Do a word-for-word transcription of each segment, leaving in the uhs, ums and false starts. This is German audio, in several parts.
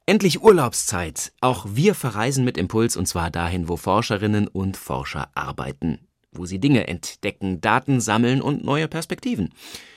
Endlich Urlaubszeit. Auch wir verreisen mit Impuls und zwar dahin, wo Forscherinnen und Forscher arbeiten, wo sie Dinge entdecken, Daten sammeln und neue Perspektiven.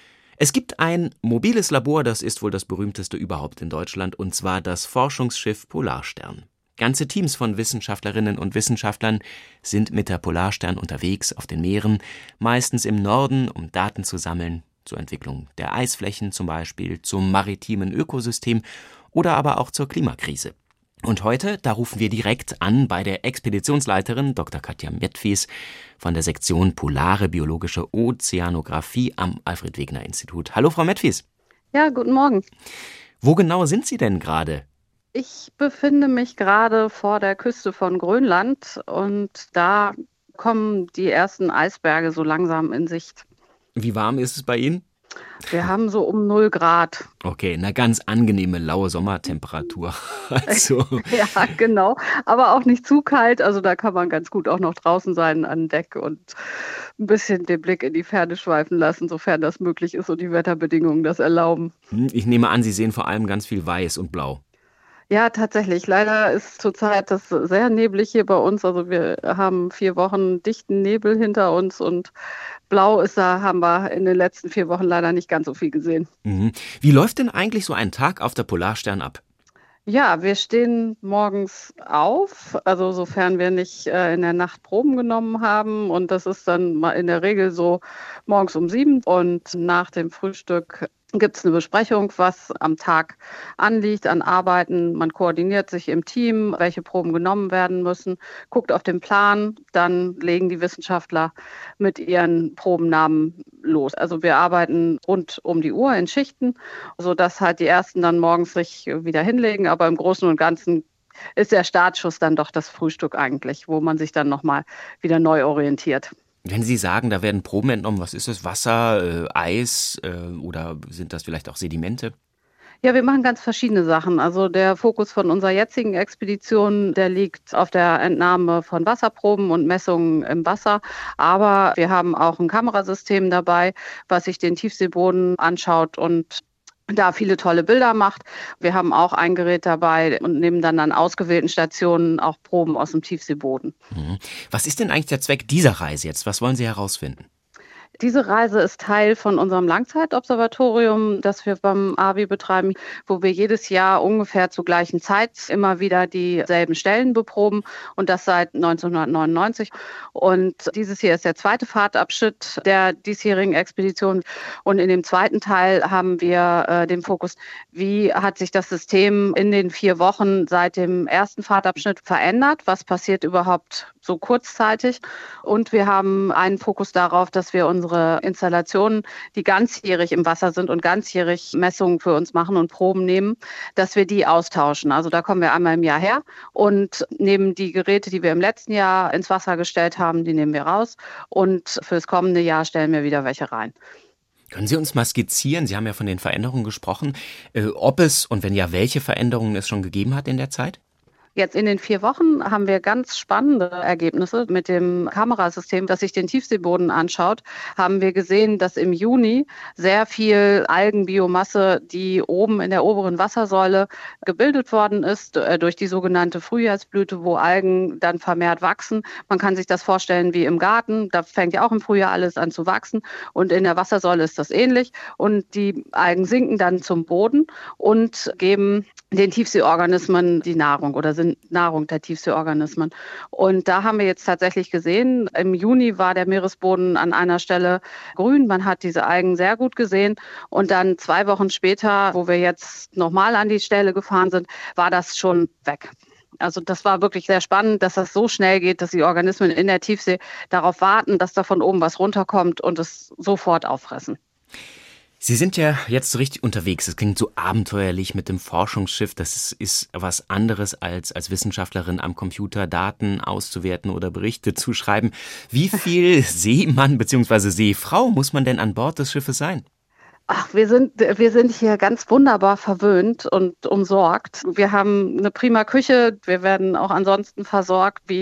Es gibt ein mobiles Labor, das ist wohl das berühmteste überhaupt in Deutschland, und zwar das Forschungsschiff Polarstern. Ganze Teams von Wissenschaftlerinnen und Wissenschaftlern sind mit der Polarstern unterwegs auf den Meeren, meistens im Norden, um Daten zu sammeln, zur Entwicklung der Eisflächen zum Beispiel, zum maritimen Ökosystem oder aber auch zur Klimakrise. Und heute, da rufen wir direkt an bei der Expeditionsleiterin Doktor Katja Medvies von der Sektion Polare Biologische Ozeanographie am Alfred-Wegener-Institut. Hallo, Frau Medvies. Ja, guten Morgen. Wo genau sind Sie denn gerade? Ich befinde mich gerade vor der Küste von Grönland und da kommen die ersten Eisberge so langsam in Sicht. Wie warm ist es bei Ihnen? Wir haben so um null Grad. Okay, eine ganz angenehme, laue Sommertemperatur. Also. Ja, genau. Aber auch nicht zu kalt. Also da kann man ganz gut auch noch draußen sein an Deck und ein bisschen den Blick in die Ferne schweifen lassen, sofern das möglich ist und die Wetterbedingungen das erlauben. Ich nehme an, Sie sehen vor allem ganz viel Weiß und Blau. Ja, tatsächlich. Leider ist zurzeit das sehr neblig hier bei uns. Also wir haben vier Wochen dichten Nebel hinter uns und blau ist da, haben wir in den letzten vier Wochen leider nicht ganz so viel gesehen. Mhm. Wie läuft denn eigentlich so ein Tag auf der Polarstern ab? Ja, wir stehen morgens auf, also sofern wir nicht äh, in der Nacht Proben genommen haben. Und das ist dann mal in der Regel so morgens um sieben und nach dem Frühstück gibt es eine Besprechung, was am Tag anliegt an Arbeiten. Man koordiniert sich im Team, welche Proben genommen werden müssen, guckt auf den Plan, dann legen die Wissenschaftler mit ihren Probennamen los. Also wir arbeiten rund um die Uhr in Schichten, sodass halt die ersten dann morgens sich wieder hinlegen. Aber im Großen und Ganzen ist der Startschuss dann doch das Frühstück eigentlich, wo man sich dann nochmal wieder neu orientiert. Wenn Sie sagen, da werden Proben entnommen, was ist das? Wasser, äh, Eis äh, oder sind das vielleicht auch Sedimente? Ja, wir machen ganz verschiedene Sachen. Also der Fokus von unserer jetzigen Expedition, der liegt auf der Entnahme von Wasserproben und Messungen im Wasser. Aber wir haben auch ein Kamerasystem dabei, was sich den Tiefseeboden anschaut und da viele tolle Bilder macht. Wir haben auch ein Gerät dabei und nehmen dann an ausgewählten Stationen auch Proben aus dem Tiefseeboden. Mhm. Was ist denn eigentlich der Zweck dieser Reise jetzt? Was wollen Sie herausfinden? Diese Reise ist Teil von unserem Langzeitobservatorium, das wir beim A B I betreiben, wo wir jedes Jahr ungefähr zur gleichen Zeit immer wieder dieselben Stellen beproben und das seit neunzehnhundertneunundneunzig. Und dieses hier ist der zweite Fahrtabschnitt der diesjährigen Expedition. Und in dem zweiten Teil haben wir äh, den Fokus, wie hat sich das System in den vier Wochen seit dem ersten Fahrtabschnitt verändert? Was passiert überhaupt so kurzzeitig? Und wir haben einen Fokus darauf, dass wir unsere Installationen, die ganzjährig im Wasser sind und ganzjährig Messungen für uns machen und Proben nehmen, dass wir die austauschen. Also da kommen wir einmal im Jahr her und nehmen die Geräte, die wir im letzten Jahr ins Wasser gestellt haben, die nehmen wir raus und fürs kommende Jahr stellen wir wieder welche rein. Können Sie uns mal skizzieren, Sie haben ja von den Veränderungen gesprochen, äh, ob es und wenn ja, welche Veränderungen es schon gegeben hat in der Zeit? Jetzt in den vier Wochen haben wir ganz spannende Ergebnisse. Mit dem Kamerasystem, das sich den Tiefseeboden anschaut, haben wir gesehen, dass im Juni sehr viel Algenbiomasse, die oben in der oberen Wassersäule gebildet worden ist, durch die sogenannte Frühjahrsblüte, wo Algen dann vermehrt wachsen. Man kann sich das vorstellen wie im Garten. Da fängt ja auch im Frühjahr alles an zu wachsen. Und in der Wassersäule ist das ähnlich. Und die Algen sinken dann zum Boden und geben den Tiefseeorganismen die Nahrung oder sind Nahrung der Tiefseeorganismen. Und da haben wir jetzt tatsächlich gesehen, im Juni war der Meeresboden an einer Stelle grün. Man hat diese Algen sehr gut gesehen. Und dann zwei Wochen später, wo wir jetzt nochmal an die Stelle gefahren sind, war das schon weg. Also das war wirklich sehr spannend, dass das so schnell geht, dass die Organismen in der Tiefsee darauf warten, dass da von oben was runterkommt und es sofort auffressen. Sie sind ja jetzt so richtig unterwegs. Es klingt so abenteuerlich mit dem Forschungsschiff. Das ist, ist was anderes als als Wissenschaftlerin am Computer Daten auszuwerten oder Berichte zu schreiben. Wie viel Seemann bzw. Seefrau muss man denn an Bord des Schiffes sein? Ach, wir sind, wir sind hier ganz wunderbar verwöhnt und umsorgt. Wir haben eine prima Küche. Wir werden auch ansonsten versorgt wie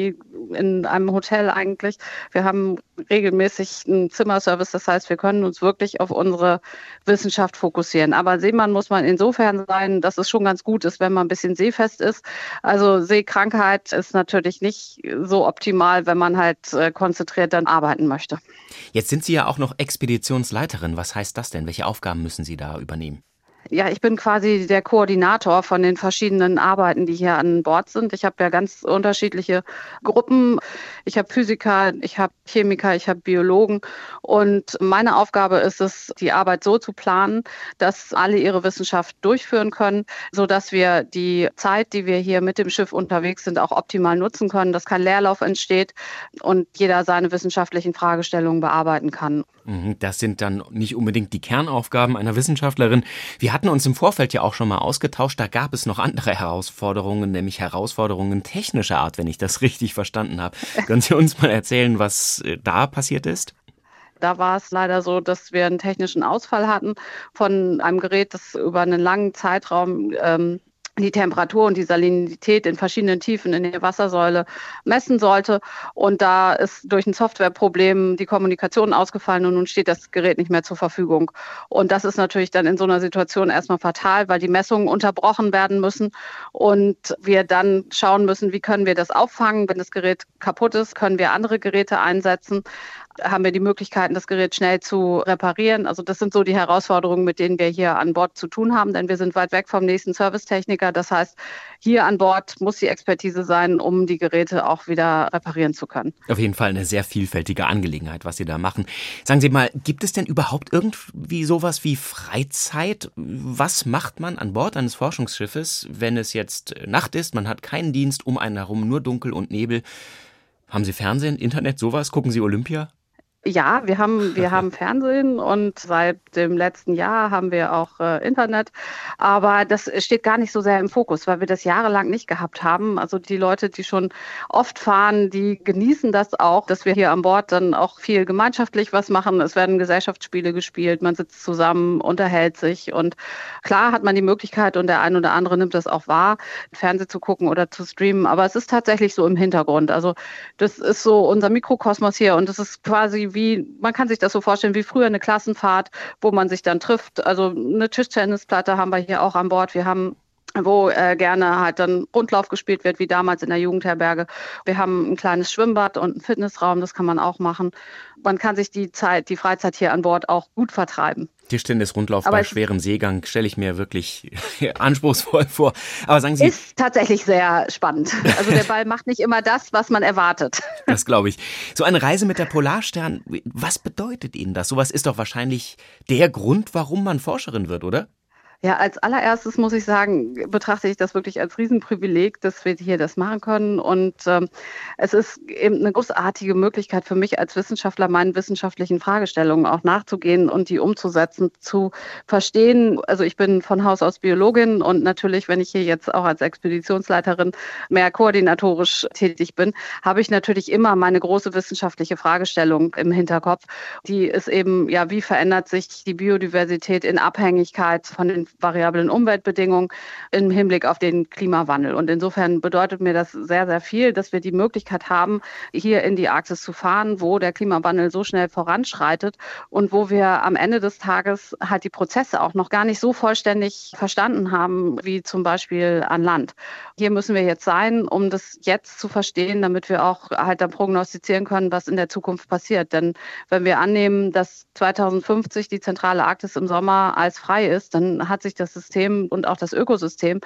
in einem Hotel eigentlich. Wir haben regelmäßig einen Zimmerservice, das heißt, wir können uns wirklich auf unsere Wissenschaft fokussieren. Aber Seemann muss man insofern sein, dass es schon ganz gut ist, wenn man ein bisschen seefest ist. Also Seekrankheit ist natürlich nicht so optimal, wenn man halt äh, konzentriert dann arbeiten möchte. Jetzt sind Sie ja auch noch Expeditionsleiterin. Was heißt das denn? Welche Aufgaben müssen Sie da übernehmen? Ja, ich bin quasi der Koordinator von den verschiedenen Arbeiten, die hier an Bord sind. Ich habe ja ganz unterschiedliche Gruppen. Ich habe Physiker, ich habe Chemiker, ich habe Biologen. Und meine Aufgabe ist es, die Arbeit so zu planen, dass alle ihre Wissenschaft durchführen können, sodass wir die Zeit, die wir hier mit dem Schiff unterwegs sind, auch optimal nutzen können, dass kein Leerlauf entsteht und jeder seine wissenschaftlichen Fragestellungen bearbeiten kann. Das sind dann nicht unbedingt die Kernaufgaben einer Wissenschaftlerin. Wir hatten uns im Vorfeld ja auch schon mal ausgetauscht. Da gab es noch andere Herausforderungen, nämlich Herausforderungen technischer Art, wenn ich das richtig verstanden habe. Können Sie uns mal erzählen, was da passiert ist? Da war es leider so, dass wir einen technischen Ausfall hatten von einem Gerät, das über einen langen Zeitraum ähm, die Temperatur und die Salinität in verschiedenen Tiefen in der Wassersäule messen sollte. Und da ist durch ein Softwareproblem die Kommunikation ausgefallen und nun steht das Gerät nicht mehr zur Verfügung. Und das ist natürlich dann in so einer Situation erstmal fatal, weil die Messungen unterbrochen werden müssen und wir dann schauen müssen, wie können wir das auffangen. Wenn das Gerät kaputt ist, können wir andere Geräte einsetzen. Haben wir die Möglichkeiten, das Gerät schnell zu reparieren. Also das sind so die Herausforderungen, mit denen wir hier an Bord zu tun haben, denn wir sind weit weg vom nächsten Servicetechniker. Das heißt, hier an Bord muss die Expertise sein, um die Geräte auch wieder reparieren zu können. Auf jeden Fall eine sehr vielfältige Angelegenheit, was Sie da machen. Sagen Sie mal, gibt es denn überhaupt irgendwie sowas wie Freizeit? Was macht man an Bord eines Forschungsschiffes, wenn es jetzt Nacht ist, man hat keinen Dienst, um einen herum nur Dunkel und Nebel? Haben Sie Fernsehen, Internet, sowas? Gucken Sie Olympia? Ja, wir haben, wir haben Fernsehen und seit dem letzten Jahr haben wir auch äh, Internet. Aber das steht gar nicht so sehr im Fokus, weil wir das jahrelang nicht gehabt haben. Also die Leute, die schon oft fahren, die genießen das auch, dass wir hier an Bord dann auch viel gemeinschaftlich was machen. Es werden Gesellschaftsspiele gespielt, man sitzt zusammen, unterhält sich. Und klar hat man die Möglichkeit, und der ein oder andere nimmt das auch wahr, Fernsehen zu gucken oder zu streamen. Aber es ist tatsächlich so im Hintergrund. Also das ist so unser Mikrokosmos hier und das ist quasi wie, man kann sich das so vorstellen, wie früher eine Klassenfahrt, wo man sich dann trifft. Also eine Tischtennisplatte haben wir hier auch an Bord. Wir haben wo äh, gerne halt dann Rundlauf gespielt wird, wie damals in der Jugendherberge. Wir haben ein kleines Schwimmbad und einen Fitnessraum, das kann man auch machen. Man kann sich die Zeit, die Freizeit hier an Bord auch gut vertreiben. Tischtennis-Rundlauf bei schwerem Seegang stelle ich mir wirklich anspruchsvoll vor. Aber sagen Sie... Ist tatsächlich sehr spannend. Also der Ball macht nicht immer das, was man erwartet. Das glaube ich. So eine Reise mit der Polarstern, was bedeutet Ihnen das? Sowas ist doch wahrscheinlich der Grund, warum man Forscherin wird, oder? Ja, als allererstes muss ich sagen, betrachte ich das wirklich als Riesenprivileg, dass wir hier das machen können. Und ähm, es ist eben eine großartige Möglichkeit für mich als Wissenschaftler, meinen wissenschaftlichen Fragestellungen auch nachzugehen und die umzusetzen, zu verstehen. Also ich bin von Haus aus Biologin und natürlich, wenn ich hier jetzt auch als Expeditionsleiterin mehr koordinatorisch tätig bin, habe ich natürlich immer meine große wissenschaftliche Fragestellung im Hinterkopf. Die ist eben, ja, wie verändert sich die Biodiversität in Abhängigkeit von den variablen Umweltbedingungen im Hinblick auf den Klimawandel. Und insofern bedeutet mir das sehr, sehr viel, dass wir die Möglichkeit haben, hier in die Arktis zu fahren, wo der Klimawandel so schnell voranschreitet und wo wir am Ende des Tages halt die Prozesse auch noch gar nicht so vollständig verstanden haben, wie zum Beispiel an Land. Hier müssen wir jetzt sein, um das jetzt zu verstehen, damit wir auch halt dann prognostizieren können, was in der Zukunft passiert. Denn wenn wir annehmen, dass zweitausendfünfzig die zentrale Arktis im Sommer eisfrei ist, dann hat sich das System und auch das Ökosystem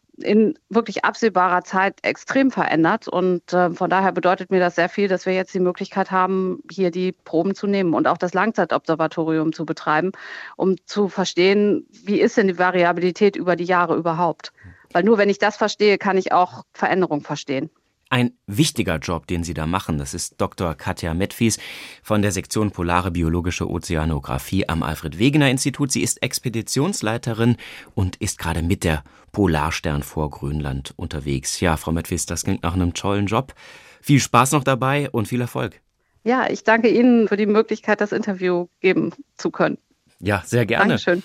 in wirklich absehbarer Zeit extrem verändert. Und äh, von daher bedeutet mir das sehr viel, dass wir jetzt die Möglichkeit haben, hier die Proben zu nehmen und auch das Langzeitobservatorium zu betreiben, um zu verstehen, wie ist denn die Variabilität über die Jahre überhaupt. Weil nur wenn ich das verstehe, kann ich auch Veränderung verstehen. Ein wichtiger Job, den Sie da machen, das ist Doktor Katja Medvies von der Sektion Polare Biologische Ozeanographie am Alfred-Wegener-Institut. Sie ist Expeditionsleiterin und ist gerade mit der Polarstern vor Grönland unterwegs. Ja, Frau Medvies, das klingt nach einem tollen Job. Viel Spaß noch dabei und viel Erfolg. Ja, ich danke Ihnen für die Möglichkeit, das Interview geben zu können. Ja, sehr gerne. Dankeschön.